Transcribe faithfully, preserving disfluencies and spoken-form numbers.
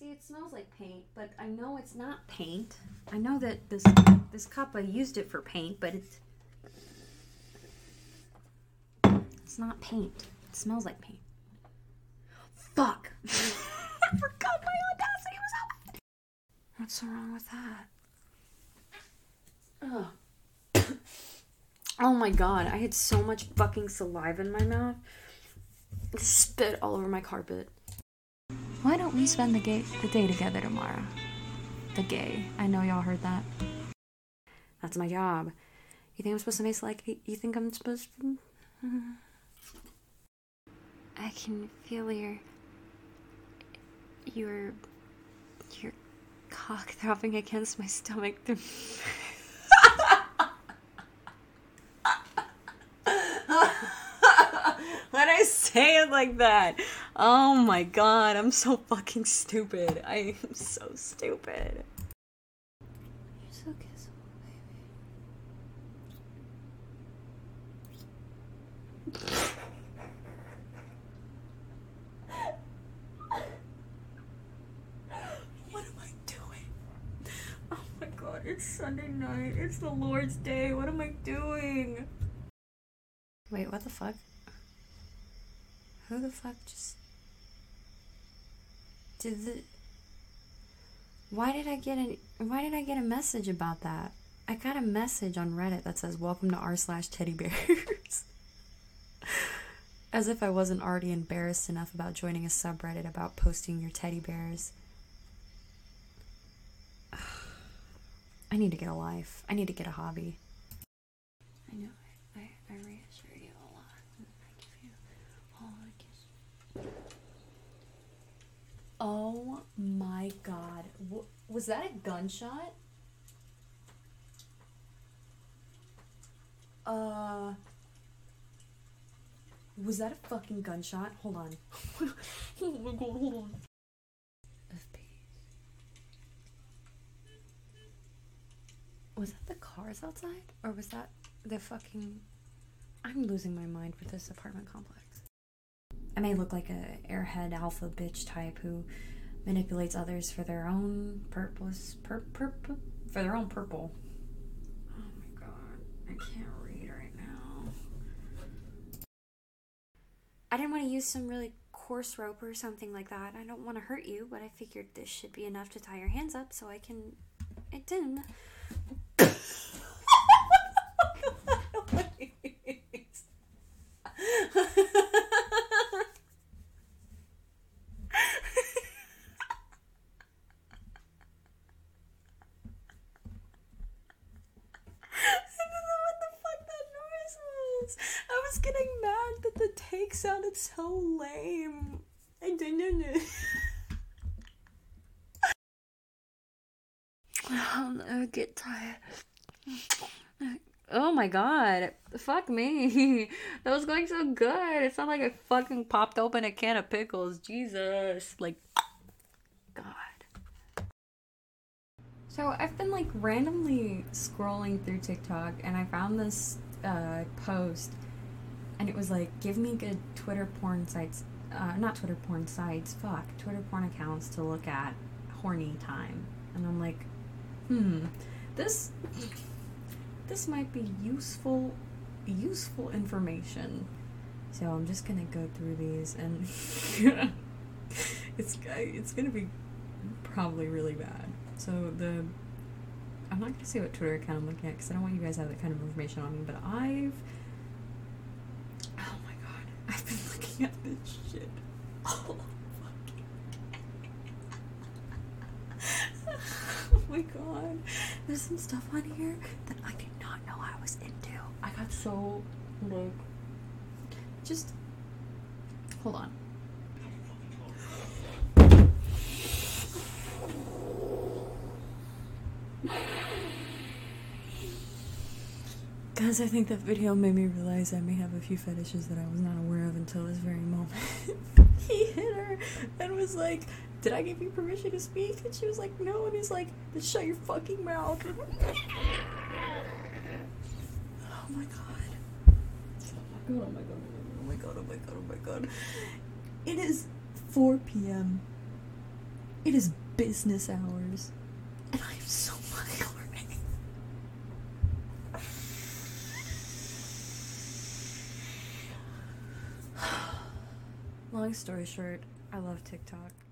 See, it smells like paint, but I know it's not paint. I know that this this cup, I used it for paint, but it's it's not paint. It smells like paint. Fuck! I forgot my audacity was out. What's so wrong with that? Ugh. Oh my god, I had so much fucking saliva in my mouth. I spit all over my carpet. Why don't we spend the, gay, the day together tomorrow? The gay. I know y'all heard that. That's my job. You think I'm supposed to make like you think I'm supposed to? I can feel your your your cock throbbing against my stomach. When I say it like that, oh my god, I'm so fucking stupid. I am so stupid. You're so kissable, baby. What am I doing? Oh my god, it's Sunday night. It's the Lord's Day. What am I doing? Wait, what the fuck? Who the fuck just... Did the... Why did I get a... Why did I get a message about that? I got a message on Reddit that says, welcome to r slash teddy bears. As if I wasn't already embarrassed enough about joining a subreddit about posting your teddy bears. I need to get a life. I need to get a hobby. I know. I, I, I reassure you a lot. I give you all a kiss. Oh my god. W- was that a gunshot? Uh... Was that a fucking gunshot? Hold on. Oh my god, hold on. F P. Was that the cars outside? Or was that the fucking... I'm losing my mind with this apartment complex. I may look like a airhead alpha bitch type who manipulates others for their own purpose. Pur- pur- pur- for their own purple. Oh my god. I can't read right now. I didn't want to use some really coarse rope or something like that. I don't want to hurt you, but I figured this should be enough to tie your hands up so I can... It didn't. I was getting mad that the take sounded so lame. I didn't. I'll never get tired. Oh my god. Fuck me. That was going so good. It's not like I fucking popped open a can of pickles. Jesus. Like, God. So I've been like randomly scrolling through TikTok and I found this uh, post and it was like, give me good Twitter porn sites, uh, not Twitter porn sites, fuck, Twitter porn accounts to look at horny time. And I'm like, hmm, this, this might be useful, useful information. So I'm just gonna go through these and it's, it's gonna be probably really bad. So the, I'm not gonna say what Twitter account I'm looking at because I don't want you guys to have that kind of information on me, but I've, oh my god, I've been looking at this shit all fucking day. Oh my god, there's some stuff on here that I did not know I was into. I got so, like, just, hold on. Guys, I think that video made me realize I may have a few fetishes that I was not aware of until this very moment. He hit her and was like, did I give you permission to speak? And she was like, no. And he's like, then shut your fucking mouth. Oh my god. Oh my god, oh my god, oh my god, oh my god, oh my god. It is four p.m. It is business hours. And I am so fucking horny. Long story short, I love TikTok.